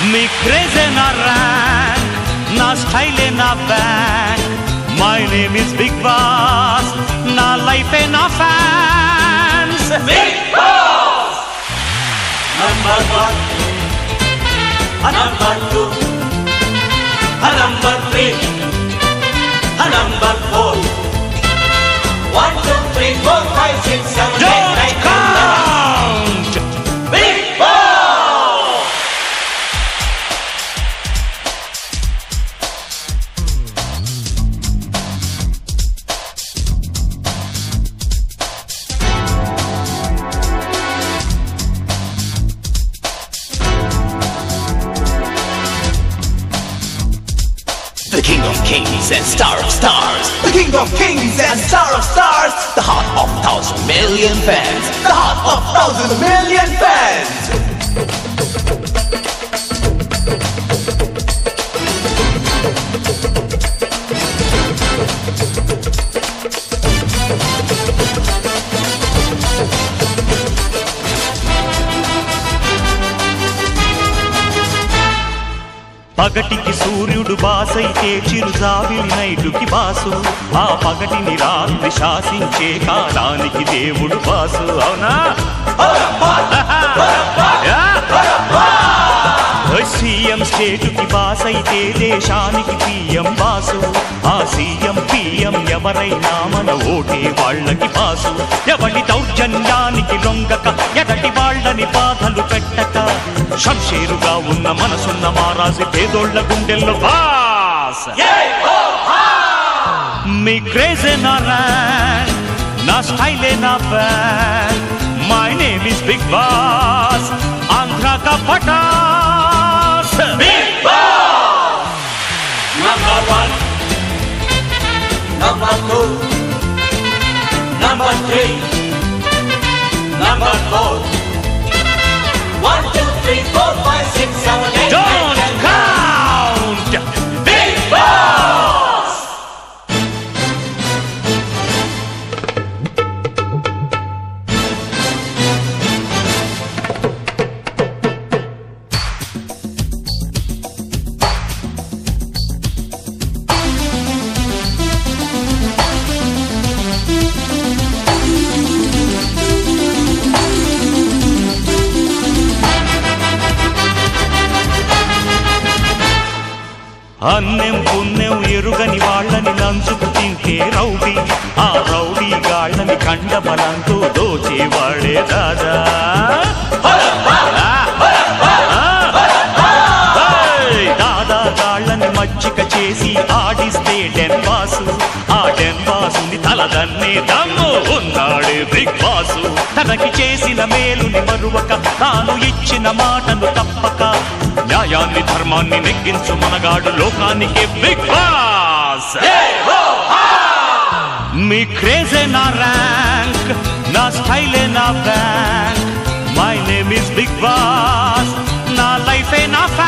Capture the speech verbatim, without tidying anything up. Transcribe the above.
మీ క్రేజే నా ర్యాంక్, నా స్టైలే నా bank. My name is big boss, నా లైఫే నా fans. Big boss number one, number two, number three, number four. One two three four five six seven eight nine count. Big boss. The king of kings and star of stars. The king of kings and star of stars. The heart of thousand million fans. The heart of thousand million fans. పగటికి సూర్యుడు బాసైతే చిరుజావిలి నైటుకి boss. ఆ పగటిని రాత్రి శాసించే కాలానికి దేవుడు boss. అవునా? CM స్టేటుకి బాసైతే దేశానికి పిఎం బాసు. ఆ సీఎం పిఎం ఎవరైనా మన ఓటే వాళ్ళకి బాసు. ఎవరి దౌర్జన్యానికి లొంగక, ఎదటి వాళ్ళని బాధలు పెట్టక, శంషేరుగా ఉన్న మనసున్న మారాసి పేదోళ్ల గుండెల్లో బాస్. మీ క్రేజే నా ర్యాంక్, నా స్టైలే నా bank. My name is big boss, Andhra కా పటాస్. Big boss number one, number two, number three, number four. One, two, three, four, five, six, seven, eight, don't nine, count. Big Boss. అన్నెం పుణ్యం ఎరుగని వాళ్ళని నంచుకు తింటే రౌడీ. ఆ రౌడీ గాళ్ళని కండ బలంతో దోచేవాడే రాజా. దాదా గాళ్ళని మచ్చిక చేసి ఆడిస్తే డెన్ బాసు. ఆ డెన్ బాసుని తలదన్నే దమ్ము ఉన్నాడే బిగ్ బాసు. తనకి చేసిన మేలుని మరువక, తాను ఇచ్చిన మాటను తప్పక, న్యాయాన్ని ధర్మాన్ని నెగ్గించు మనగాడు లోకానికి బిగ్ బాస్. మీ క్రేజే నా ర్యాంక్, నా స్టైలే నా bank. My name is big boss, నా లైఫే నా